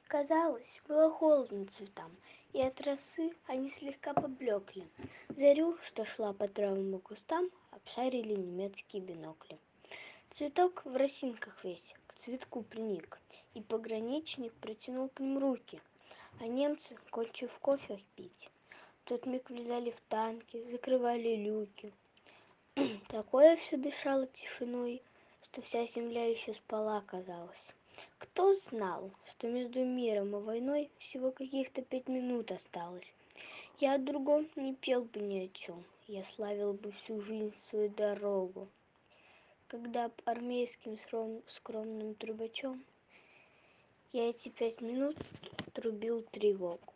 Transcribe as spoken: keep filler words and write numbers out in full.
Казалось, было холодно цветам, и от росы они слегка поблекли. Зарю, что шла по травам и кустам, обшарили немецкие бинокли. Цветок в росинках весь к цветку приник, и пограничник протянул к ним руки. А немцы, кончив кофе пить, в тот миг влезали в танки, закрывали люки. Такое все дышало тишиной, что вся земля еще спала, казалось. Кто знал, что между миром и войной всего каких-то пять минут осталось? Я о другом не пел бы ни о чем, я славил бы всю жизнь свою дорогу. Когда б армейским скромным трубачом я эти пять минут трубил тревогу.